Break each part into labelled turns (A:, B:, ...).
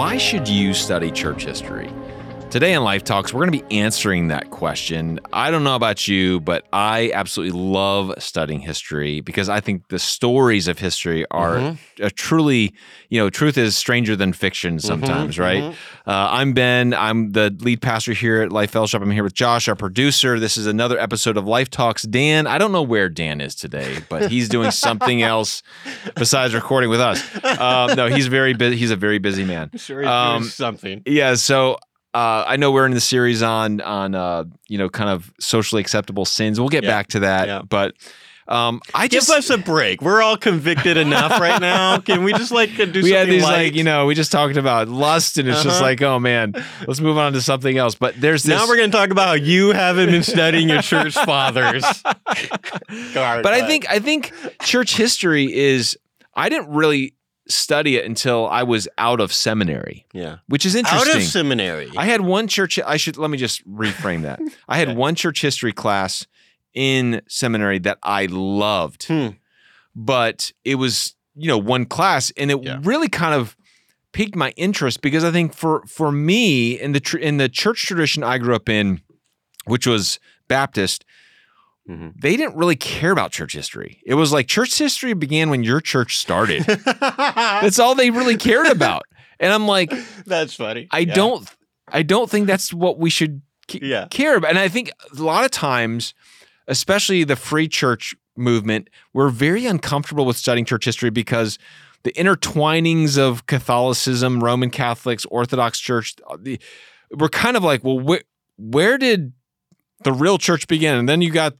A: Why should you study church history? Today in Life Talks, we're going to be answering that question. I don't know about you, but I absolutely love studying history because I think the stories of history are truly, truth is stranger than fiction sometimes, right? I'm Ben. I'm the lead pastor here at Life Fellowship. I'm here with Josh, our producer. This is another episode of Life Talks. Dan, I don't know where Dan is today, but he's doing something else besides recording with us. No, he's very busy. He's a very busy man.
B: Sure, he's doing something.
A: Yeah, so I know we're in the series on kind of socially acceptable sins. We'll get back to that, but
B: give us a break. We're all convicted enough right now. Can we just do something
A: we had these
B: light?
A: We just talked about lust, and it's just like, oh man, let's move on to something else. But there's this.
B: Now we're going to talk about how you haven't been studying your church fathers.
A: But I think church history is. I didn't really study it until I was out of seminary.
B: Yeah.
A: Which is interesting.
B: Out of seminary.
A: I had one church, let me just reframe that. I had one church history class in seminary that I loved. But it was, one class, and it really kind of piqued my interest because I think for me in the church tradition I grew up in, which was Baptist, they didn't really care about church history. It was like church history began when your church started. That's all they really cared about. And I'm like,
B: that's funny.
A: I don't think that's what we should care about. And I think a lot of times, especially the free church movement, we're very uncomfortable with studying church history because the intertwinings of Catholicism, Roman Catholics, Orthodox Church, we're kind of like, well, where did the real church began? And then you got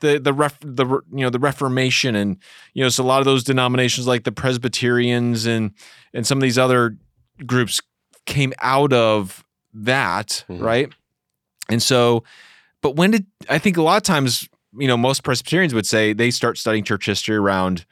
A: the Reformation, and so a lot of those denominations like the Presbyterians and some of these other groups came out of that, right? And so, but I think a lot of times, most Presbyterians would say they start studying church history around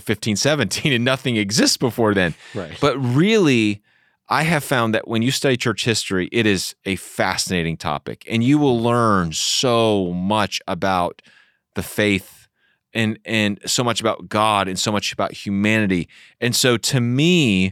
A: 1517, and nothing exists before then.
B: Right.
A: But really, I have found that when you study church history, it is a fascinating topic, and you will learn so much about the faith and so much about God and so much about humanity. And so to me,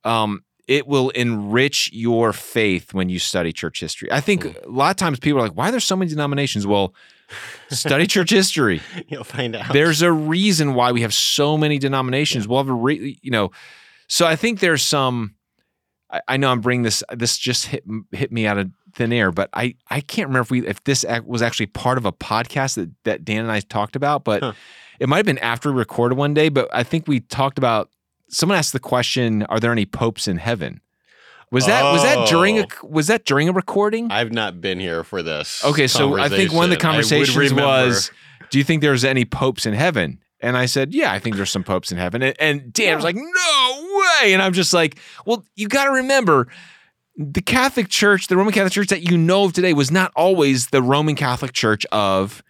A: it will enrich your faith when you study church history. I think a lot of times people are like, why are there so many denominations? Well, study church history.
B: You'll find out.
A: There's a reason why we have so many denominations. We'll have so I think there's some. I know I'm bringing this just hit me out of thin air, but I can't remember if this was actually part of a podcast that Dan and I talked about, but it might have been after we recorded one day, but I think we talked about, someone asked the question, are there any popes in heaven? Was that during a recording?
B: I've not been here for this.
A: Okay, so I think one of the conversations was, do you think there's any popes in heaven? And I said, yeah, I think there's some popes in heaven. And Dan was like, no way. And I'm just like, well, you got to remember, the Catholic Church, the Roman Catholic Church that you know of today was not always the Roman Catholic Church of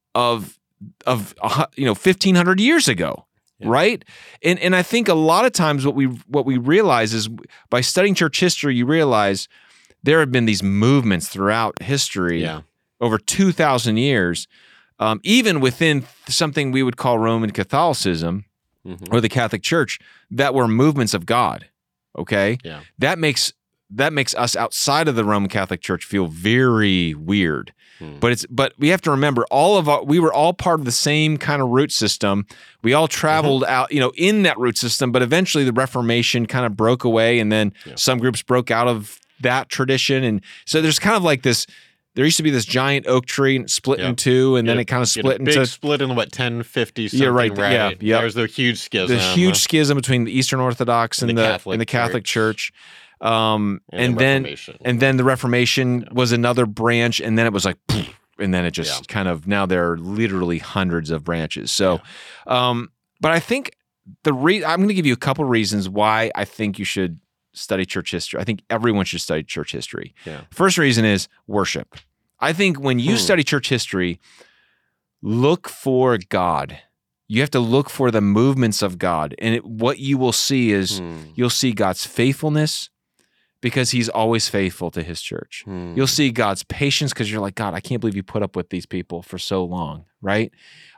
A: 1,500 years ago, right? And I think a lot of times what we realize is by studying church history, you realize there have been these movements throughout history over 2,000 years. Even within something we would call Roman Catholicism or the Catholic Church, that were movements of God. Okay, that makes us outside of the Roman Catholic Church feel very weird. But we have to remember, we were all part of the same kind of root system. We all traveled out, in that root system. But eventually, the Reformation kind of broke away, and then some groups broke out of that tradition, and so there's kind of like this. There used to be this giant oak tree and split in two, and then it kind of split into...
B: Big split in 1050 something,
A: yeah, right? Yeah.
B: There's the huge schism.
A: The huge schism between the Eastern Orthodox and the Catholic Church. And then the Reformation was another branch, and then it was like... And then it just kind of... Now there are literally hundreds of branches. So, but I think I'm going to give you a couple reasons why I think you should study church history. I think everyone should study church history. First reason is worship. I think when you study church history, look for God. You have to look for the movements of God. And what you will see is you'll see God's faithfulness because he's always faithful to his church. You'll see God's patience because you're like, God, I can't believe you put up with these people for so long, right?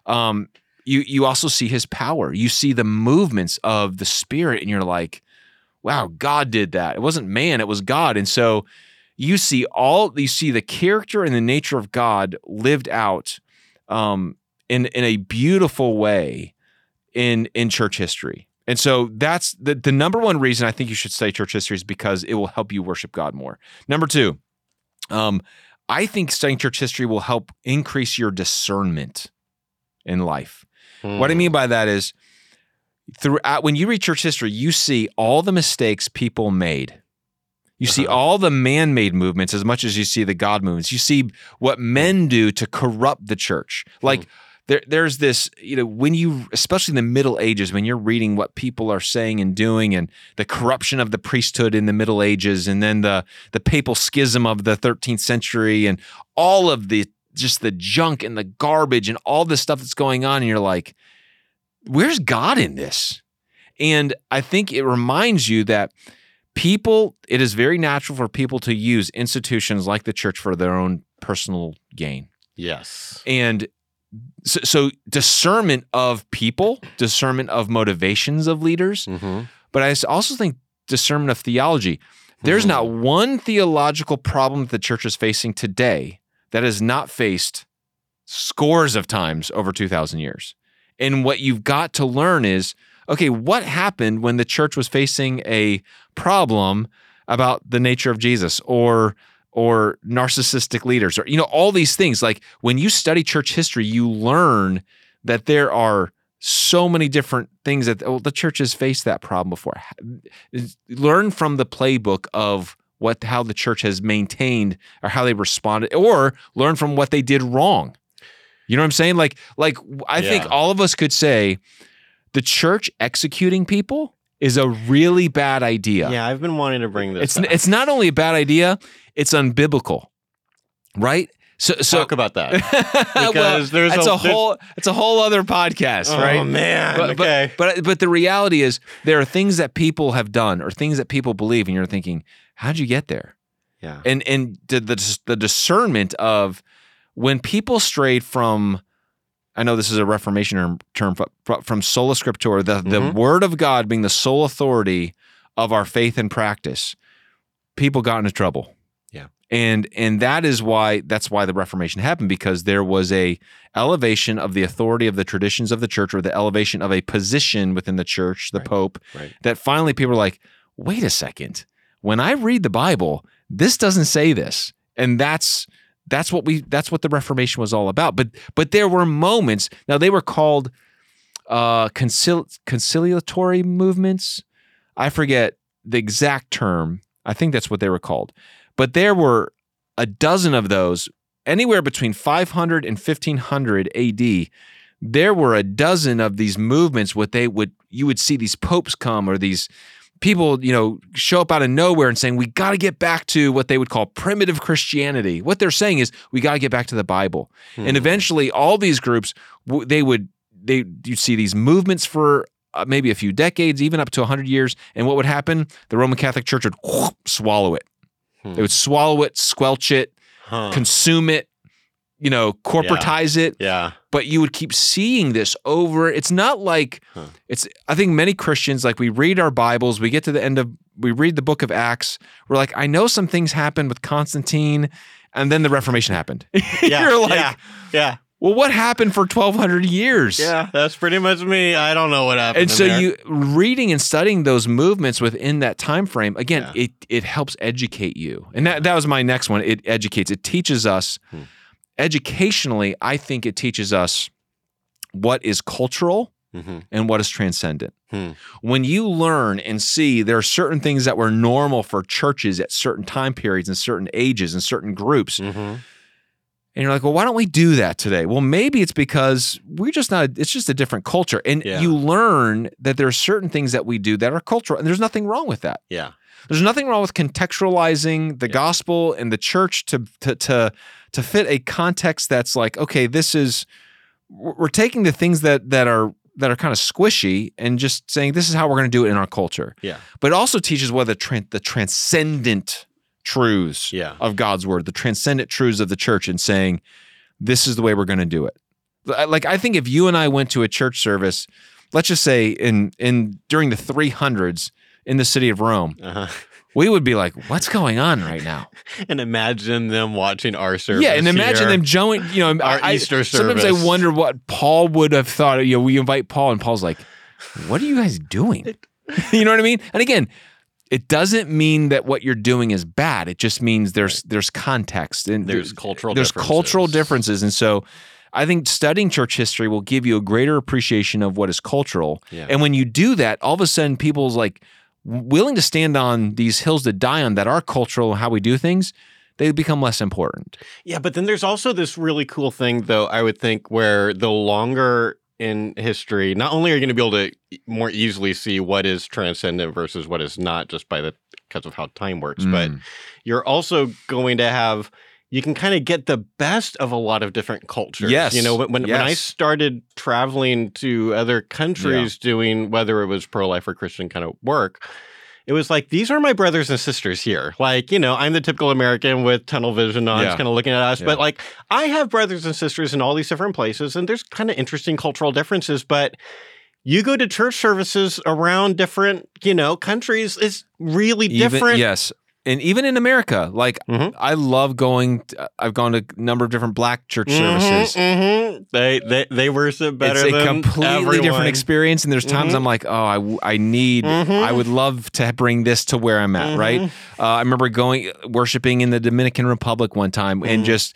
A: You also see his power. You see the movements of the Spirit and you're like, wow, God did that. It wasn't man, it was God. And so you see the character and the nature of God lived out in a beautiful way in church history. And so that's the number one reason I think you should study church history is because it will help you worship God more. Number two, I think studying church history will help increase your discernment in life. What I mean by that is when you read church history, you see all the mistakes people made. You see all the man-made movements as much as you see the God movements. You see what men do to corrupt the church. Like there's this, when you, especially in the Middle Ages, when you're reading what people are saying and doing and the corruption of the priesthood in the Middle Ages and then the papal schism of the 13th century and all of just the junk and the garbage and all this stuff that's going on, and you're like, where's God in this? And I think it reminds you that it is very natural for people to use institutions like the church for their own personal gain.
B: Yes.
A: And so discernment of people, discernment of motivations of leaders, but I also think discernment of theology. There's not one theological problem that the church is facing today that has not faced scores of times over 2,000 years. And what you've got to learn is, okay, what happened when the church was facing a problem about the nature of Jesus or narcissistic leaders or, all these things. Like when you study church history, you learn that there are so many different things that the church has faced that problem before. Learn from the playbook of how the church has maintained or how they responded, or learn from what they did wrong. You know what I'm saying? Like I think all of us could say the church executing people is a really bad idea.
B: Yeah, I've been wanting to bring this up.
A: It's not only a bad idea, it's unbiblical, right? So
B: talk about that. Because
A: it's a whole other podcast, right?
B: Oh man. Okay.
A: But the reality is there are things that people have done or things that people believe, and you're thinking, how'd you get there?
B: Yeah.
A: And the discernment of when people strayed from, I know this is a Reformation term, from sola scriptura, the Word of God being the sole authority of our faith and practice, people got into trouble.
B: Yeah.
A: And that's why the Reformation happened, because there was a elevation of the authority of the traditions of the church, or the elevation of a position within the church, the Pope, that finally people were like, wait a second, when I read the Bible, this doesn't say this. And that's what the Reformation was all about. But there were moments. Now they were called conciliatory movements. I forget the exact term. I think that's what they were called. But there were a dozen of those, anywhere between 500 and 1500 AD. There were a dozen of these movements. You would see these popes come, or these people, show up out of nowhere and saying, we got to get back to what they would call primitive Christianity. What they're saying is, we got to get back to the Bible. And eventually all these groups, you'd see these movements for maybe a few decades, even up to 100 years. And what would happen? The Roman Catholic Church would swallow it. They would swallow it, squelch it, consume it, corporatize it.
B: Yeah.
A: But you would keep seeing this over. It's not like I think many Christians, like, we read our Bibles, we get to the end we read the book of Acts. We're like, I know some things happened with Constantine, and then the Reformation happened. You're like,
B: yeah.
A: Well, what happened for 1,200 years?
B: Yeah, that's pretty much me. I don't know what happened.
A: And so you reading and studying those movements within that time frame, again, it helps educate you. And that was my next one. It educates. It teaches us, educationally, I think it teaches us what is cultural and what is transcendent. When you learn and see there are certain things that were normal for churches at certain time periods and certain ages and certain groups, and you're like, well, why don't we do that today? Well, maybe it's because it's just a different culture. And you learn that there are certain things that we do that are cultural, and there's nothing wrong with that.
B: Yeah.
A: There's nothing wrong with contextualizing the gospel and the church to fit a context that's like, okay, we're taking the things that are kind of squishy and just saying this is how we're going to do it in our culture.
B: Yeah.
A: But it also teaches what the transcendent truths of God's word, the transcendent truths of the church, and saying, this is the way we're going to do it. Like, I think if you and I went to a church service, let's just say during the 300s in the city of Rome, we would be like, what's going on right now?
B: And imagine them watching our service.
A: Yeah, and imagine them joining,
B: our Easter service.
A: Sometimes I wonder what Paul would have thought. We invite Paul, and Paul's like, what are you guys doing? You know what I mean? And again, it doesn't mean that what you're doing is bad. It just means there's context and
B: there's cultural
A: differences. And so I think studying church history will give you a greater appreciation of what is cultural.
B: Yeah.
A: And when you do that, all of a sudden people's like willing to stand on these hills to die on that are cultural, how we do things, they become less important.
B: Yeah, but then there's also this really cool thing, though, I would think, where the longer in history, not only are you going to be able to more easily see what is transcendent versus what is not just because of how time works, but you're also going to have, you can kind of get the best of a lot of different cultures.
A: Yes.
B: When I started traveling to other countries doing, whether it was pro-life or Christian kind of work, it was like, these are my brothers and sisters here. Like, I'm the typical American with tunnel vision on, just kind of looking at us. Yeah. But like, I have brothers and sisters in all these different places, and there's kind of interesting cultural differences. But you go to church services around different, countries, it's really different.
A: Yes. And even in America, like I love going. I've gone to a number of different Black church services.
B: They worship better. It's
A: a completely
B: everyone.
A: Different experience. And there's times I'm like, oh, I would love to bring this to where I'm at. Right. I remember worshiping in the Dominican Republic one time and just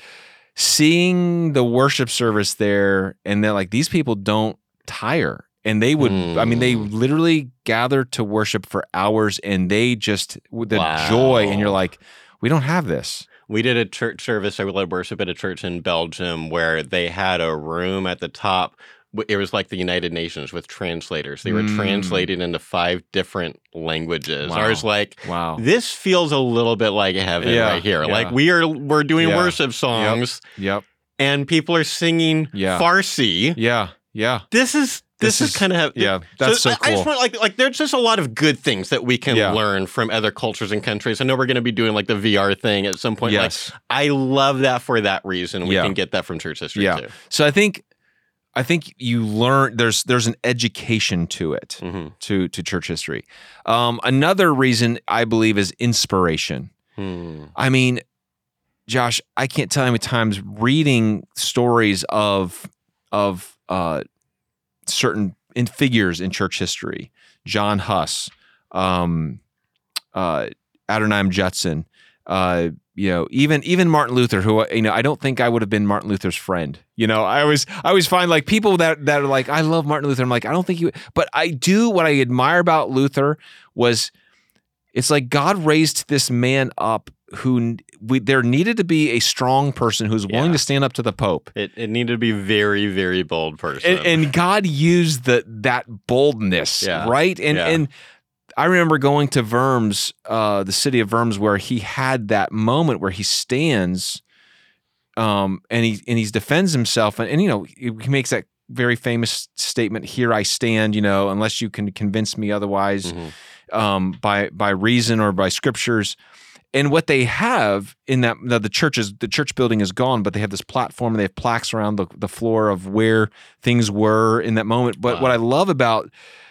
A: seeing the worship service there, and they're like, these people don't tire. And they would, they literally gather to worship for hours, and they just, the joy, and you're like, we don't have this.
B: We did a church service. I led worship at a church in Belgium where they had a room at the top. It was like the United Nations with translators. They were translating into 5 different languages.
A: Wow.
B: I was like, this feels a little bit like heaven right here.
A: Yeah.
B: Like we're doing worship songs.
A: Yep.
B: And people are singing Farsi.
A: Yeah.
B: This is kind of
A: that's so cool.
B: I just want like there's just a lot of good things that we can learn from other cultures and countries. I know we're going to be doing like the VR thing at some point.
A: Yes.
B: Like, I love that for that reason. We can get that from church history too.
A: So I think you learn there's an education to it to church history. Another reason I believe is inspiration. I mean, Josh, I can't tell you how many times reading stories of certain figures in church history, John Huss, Adoniram Judson, even Martin Luther, who I don't think I would have been Martin Luther's friend. I always find like people that are like, I love Martin Luther. I'm like, I don't think but I do. What I admire about Luther was, it's like God raised this man up who there needed to be a strong person who's willing to stand up to the Pope.
B: It needed to be very, very bold person.
A: And God used that boldness, right? And I remember going to Worms, the city of Worms, where he had that moment where he stands, and he defends himself, and he makes that very famous statement, "Here I stand, unless you can convince me otherwise, by reason or by scriptures." And what they have in that, the church building is gone, but they have this platform and they have plaques around the floor of where things were in that moment. But what I love about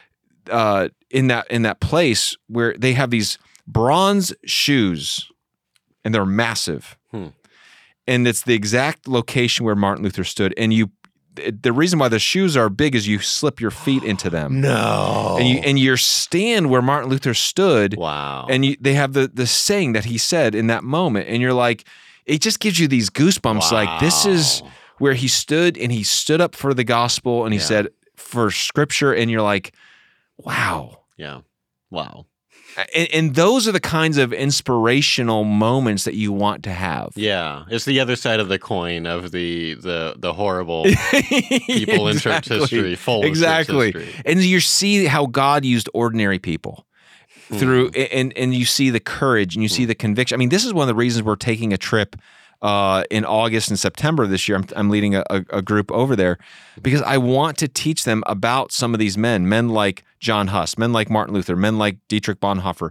A: in that place, where they have these bronze shoes, and they're massive, and it's the exact location where Martin Luther stood. And the reason why the shoes are big is you slip your feet into them.
B: No.
A: And you stand where Martin Luther stood.
B: Wow.
A: And they have the saying that he said in that moment. And you're like, it just gives you these goosebumps.
B: Wow.
A: Like, this is where he stood, and he stood up for the gospel, and he said for scripture. And you're like, wow.
B: Yeah. Wow.
A: And those are the kinds of inspirational moments that you want to have.
B: Yeah, it's the other side of the coin of the horrible people in church history, full of church history.
A: And you see how God used ordinary people through, and you see the courage, and you see the conviction. I mean, this is one of the reasons we're taking a trip in August and September this year. I'm leading a group over there because I want to teach them about some of these men like John Huss, men like Martin Luther, men like Dietrich Bonhoeffer,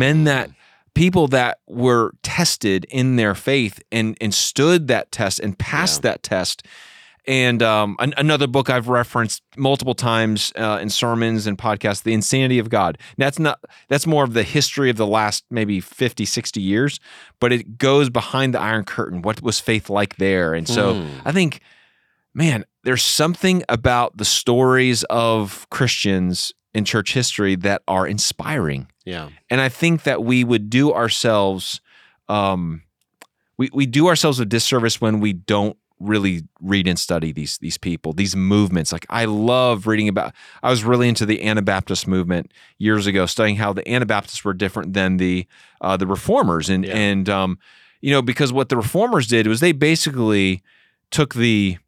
A: people that were tested in their faith and stood that test and passed that test. And another book I've referenced multiple times in sermons and podcasts, The Insanity of God. That's more of the history of the last maybe 50, 60 years, but it goes behind the Iron Curtain. What was faith like there? And so I think, man, there's something about the stories of Christians in church history that are inspiring.
B: Yeah.
A: And I think that we would do ourselves, we do ourselves a disservice when we don't really read and study these people, these movements. Like I love reading about, I was really into the Anabaptist movement years ago, studying how the Anabaptists were different than the Reformers. And you know, because what the Reformers did was they basically took the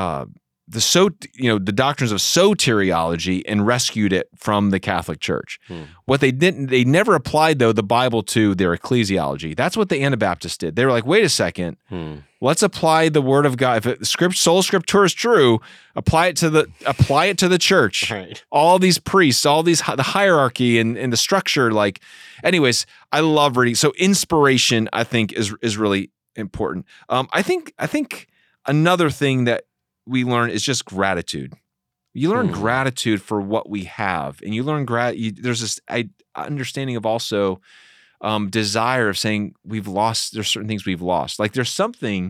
A: doctrines of soteriology and rescued it from the Catholic Church. What they never applied though the Bible to their ecclesiology. That's what the Anabaptists did. They were like, wait a second, let's apply the Word of God. If sola scriptura is true, apply it to the church.
B: Right.
A: All these priests, all these the hierarchy and the structure. Like, anyways, I love reading. So inspiration, I think, is really important. I think another thing that we learn is just gratitude. You learn gratitude for what we have, and you learn there's this understanding of also desire of saying there's certain things we've lost. Like there's something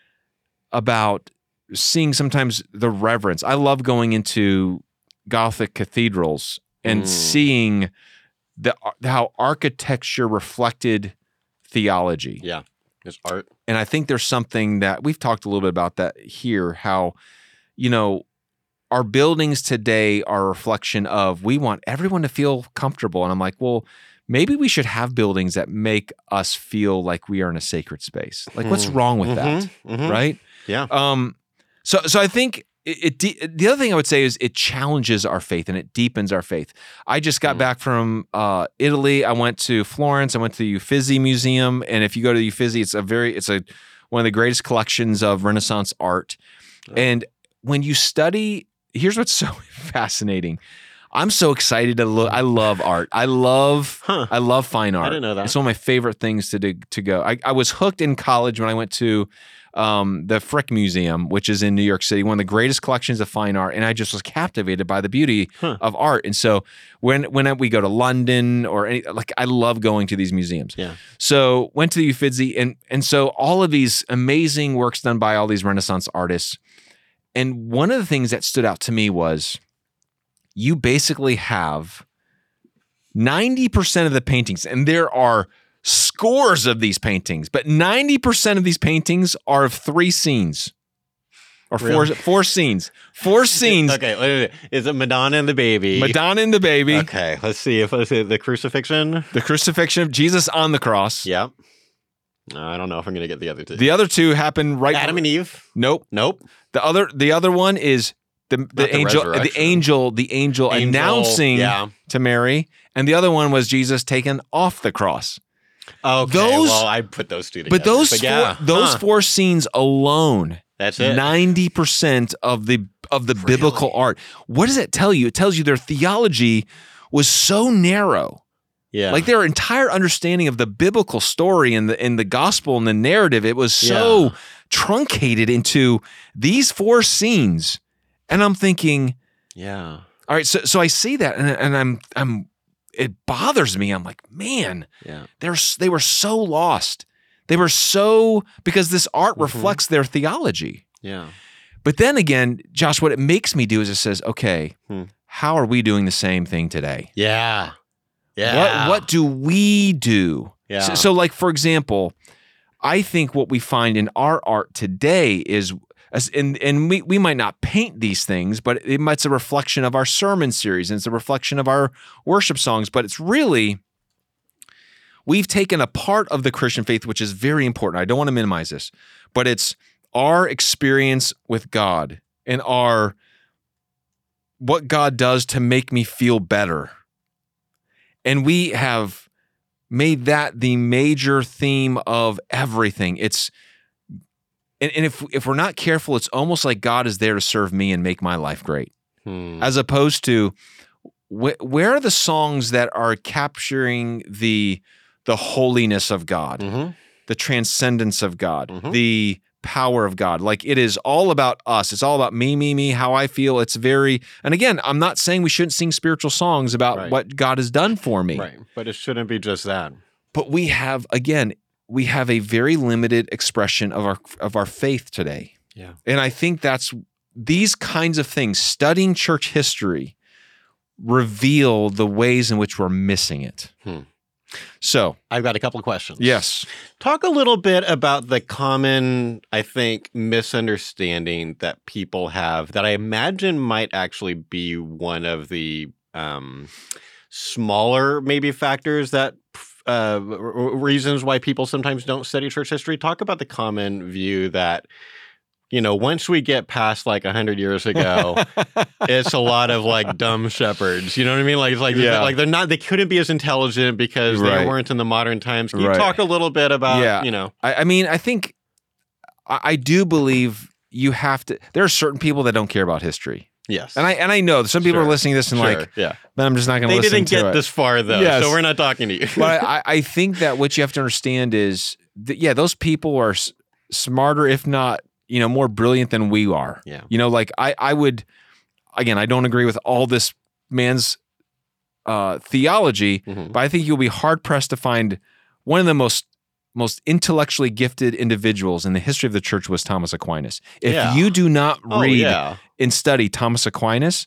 A: about seeing sometimes the reverence. I love going into Gothic cathedrals and seeing how architecture reflected theology.
B: Yeah. It's art.
A: And I think there's something that we've talked a little bit about that here, how, you know, our buildings today are a reflection of, we want everyone to feel comfortable. And I'm like, well, maybe we should have buildings that make us feel like we are in a sacred space. Like, what's wrong with that? Right?
B: Yeah.
A: So I think the other thing I would say is it challenges our faith and it deepens our faith. I just got back from Italy. I went to Florence. I went to the Uffizi Museum, and if you go to the Uffizi, it's one of the greatest collections of Renaissance art. And when you study, here's what's so fascinating. I'm so excited to look. I love art. I love fine art.
B: I didn't know that.
A: It's one of my favorite things to go. I was hooked in college when I went to the Frick Museum, which is in New York City, one of the greatest collections of fine art, and I just was captivated by the beauty of art. And so when we go to London or I love going to these museums.
B: Yeah.
A: So went to the Uffizi, and so all of these amazing works done by all these Renaissance artists. And one of the things that stood out to me was you basically have 90% of the paintings, and there are scores of these paintings, but 90% of these paintings are of 3 scenes. Or four scenes. 4 scenes.
B: Okay, wait. Is it Madonna and the Baby?
A: Madonna and the Baby.
B: Okay, let's see the crucifixion.
A: The crucifixion of Jesus on the cross.
B: Yep. I don't know if I'm going to get the other 2.
A: The other 2 happen right.
B: Adam and Eve.
A: Nope. The other one is the angel announcing to Mary, and the other one was Jesus taken off the cross.
B: Okay, well, I put those 2 together.
A: But those 4 scenes alone,
B: that's it.
A: 90% of the biblical art. What does it tell you? It tells you their theology was so narrow.
B: Yeah.
A: Like their entire understanding of the biblical story and the gospel and the narrative, it was so truncated into these 4 scenes. And I'm thinking, all right, so I see that and I'm it bothers me. I'm like, man, they were so lost. They were so, because this art reflects their theology.
B: Yeah.
A: But then again, Josh, what it makes me do is it says, okay, how are we doing the same thing today?
B: Yeah. Yeah.
A: What do we do?
B: Yeah.
A: So like, for example, I think what we find in our art today is, and we might not paint these things, but it's a reflection of our sermon series and it's a reflection of our worship songs. But it's really, we've taken a part of the Christian faith, which is very important. I don't want to minimize this, but it's our experience with God and what God does to make me feel better. And we have made that the major theme of everything. And if we're not careful, it's almost like God is there to serve me and make my life great, as opposed to where are the songs that are capturing the holiness of God, the transcendence of God, the power of God. Like it is all about us. It's all about me, how I feel. It's very, and again, I'm not saying we shouldn't sing spiritual songs about what God has done for me.
B: Right. But it shouldn't be just that.
A: But we have a very limited expression of our faith today.
B: Yeah.
A: And I think that's these kinds of things, studying church history, reveal the ways in which we're missing it. So
B: I've got a couple of questions.
A: Yes.
B: Talk a little bit about the common, I think, misunderstanding that people have that I imagine might actually be one of the smaller maybe factors that reasons why people sometimes don't study church history. Talk about the common view that, once we get past like 100 years ago, it's a lot of like dumb shepherds. You know what I mean? Like they couldn't be as intelligent because they weren't in the modern times. Can you talk a little bit about,
A: I think I do believe you have to, there are certain people that don't care about history.
B: Yes.
A: And I know some people are listening to this and but I'm just not going to listen to it.
B: They didn't get this far though, so we're not talking to you.
A: But I think that what you have to understand is that, those people are smarter, if not, more brilliant than we are.
B: Yeah.
A: I would, again, I don't agree with all this man's theology, but I think you'll be hard pressed to find one of the most intellectually gifted individuals in the history of the church was Thomas Aquinas. If you do not read and study Thomas Aquinas,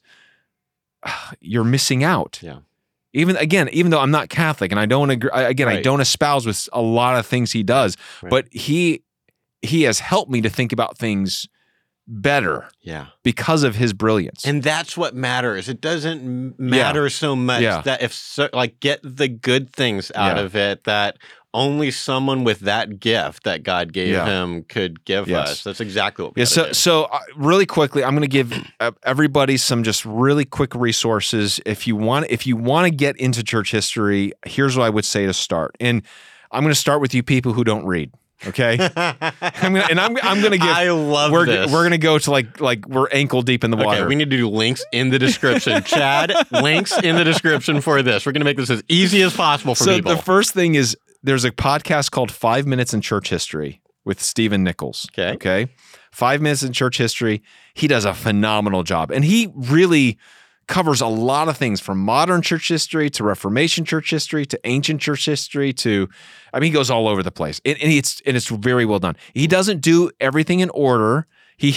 A: you're missing out.
B: Yeah.
A: Even though I'm not Catholic and I don't agree, I don't espouse with a lot of things he does, but he has helped me to think about things better because of his brilliance.
B: And that's what matters. It doesn't matter so much that get the good things out of it that only someone with that gift that God gave him could give us. That's exactly what we do.
A: So really quickly, I'm going to give everybody some just really quick resources. If you want to get into church history, here's what I would say to start. And I'm going to start with you people who don't read. Okay, I'm gonna give.
B: I love this.
A: We're gonna go to like we're ankle deep in the water.
B: Okay, we need to do links in the description. Chad, links in the description for this. We're gonna make this as easy as possible for people.
A: So the first thing is there's a podcast called 5 Minutes in Church History with Stephen Nichols. Okay, 5 Minutes in Church History. He does a phenomenal job, and he really covers a lot of things from modern church history to Reformation church history to ancient church history to, he goes all over the place. And it's very well done. He doesn't do everything in order.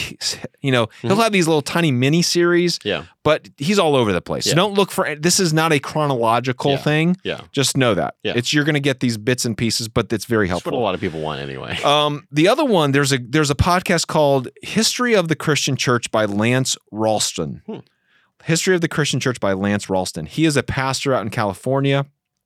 A: He'll have these little tiny mini series, but he's all over the place. So don't look for, this is not a chronological thing.
B: Yeah.
A: Just know that. Yeah. You're going to get these bits and pieces, but it's very helpful.
B: That's what a lot of people want anyway.
A: The other one, there's a podcast called History of the Christian Church by Lance Ralston. History of the Christian Church by Lance Ralston. He is a pastor out in California.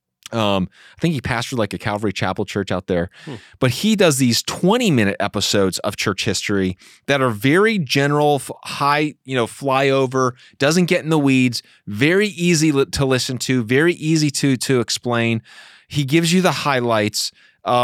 A: I think he pastored like a Calvary Chapel church out there. But he does these 20-minute episodes of church history that are very general, high, flyover, doesn't get in the weeds, very easy to listen to, very easy to explain. He gives you the highlights.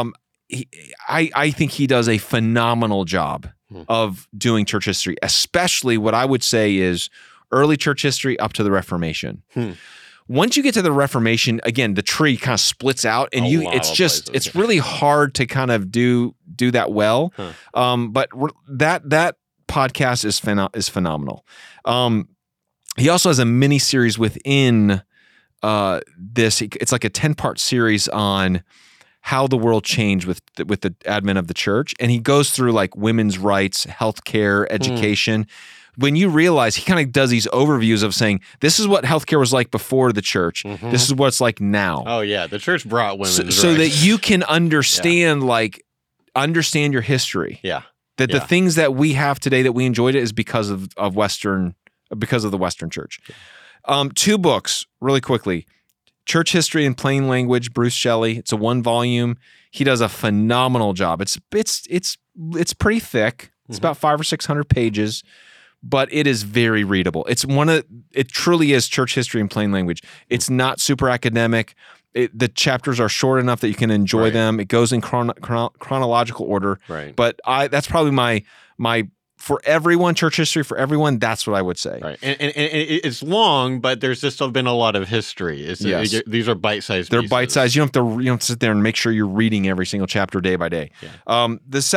A: I think he does a phenomenal job of doing church history, especially what I would say is early church history up to the Reformation. Once you get to the Reformation, again, the tree kind of splits out, and it's really hard to kind of do that well. But that podcast is phenomenal. He also has a mini series within this. It's like a 10-part series on how the world changed with the advent of the church, and he goes through like women's rights, healthcare, education. When you realize he kind of does these overviews of saying, this is what healthcare was like before the church. This is what it's like now.
B: Oh yeah. The church brought women's rights.
A: So that you can understand, understand your history.
B: Yeah.
A: That the things that we have today that we enjoyed it is because of the Western church. 2 books really quickly. Church History in Plain Language, Bruce Shelley. It's a 1 volume. He does a phenomenal job. It's pretty thick. It's about 500 or 600 pages. But it is very readable. It truly is church history in plain language. It's not super academic. The chapters are short enough that you can enjoy them. It goes in chronological order.
B: Right.
A: But that's probably my for everyone, church history for everyone. That's what I would say.
B: Right. And it's long, but there's just been a lot of history. These are bite-sized.
A: They're bite-sized. You don't have to sit there and make sure you're reading every single chapter day by day.
B: Yeah.
A: The second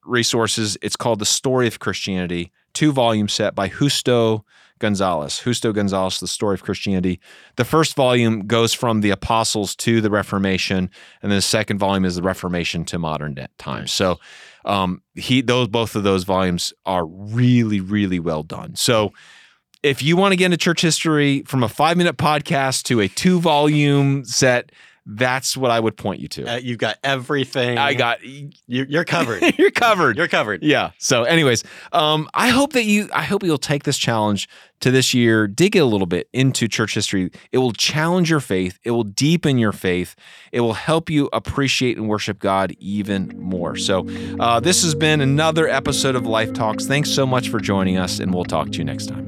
A: resources. It's called The Story of Christianity, 2-volume set by Justo Gonzalez. Justo Gonzalez, The Story of Christianity. The first volume goes from the apostles to the Reformation, and then the second volume is the Reformation to modern times. So both of those volumes are really, really well done. So if you want to get into church history from a 5-minute podcast to a 2-volume set, that's what I would point you to.
B: You've got everything. You're covered.
A: You're covered.
B: You're covered.
A: Yeah. So, anyways, I hope you'll take this challenge to this year, dig a little bit into church history. It will challenge your faith. It will deepen your faith. It will help you appreciate and worship God even more. So, this has been another episode of Life Talks. Thanks so much for joining us, and we'll talk to you next time.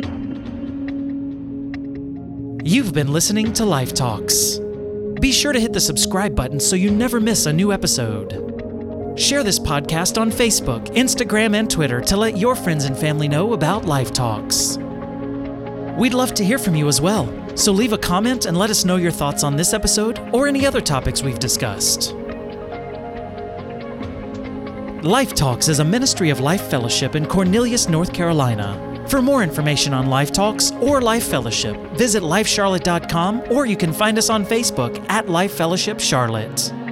C: You've been listening to Life Talks. Be sure to hit the subscribe button so you never miss a new episode. Share this podcast on Facebook, Instagram, and Twitter to let your friends and family know about Life Talks. We'd love to hear from you as well, so leave a comment and let us know your thoughts on this episode or any other topics we've discussed. Life Talks is a ministry of Life Fellowship in Cornelius, North Carolina. For more information on Life Talks or Life Fellowship, visit lifecharlotte.com, or you can find us on Facebook at Life Fellowship Charlotte.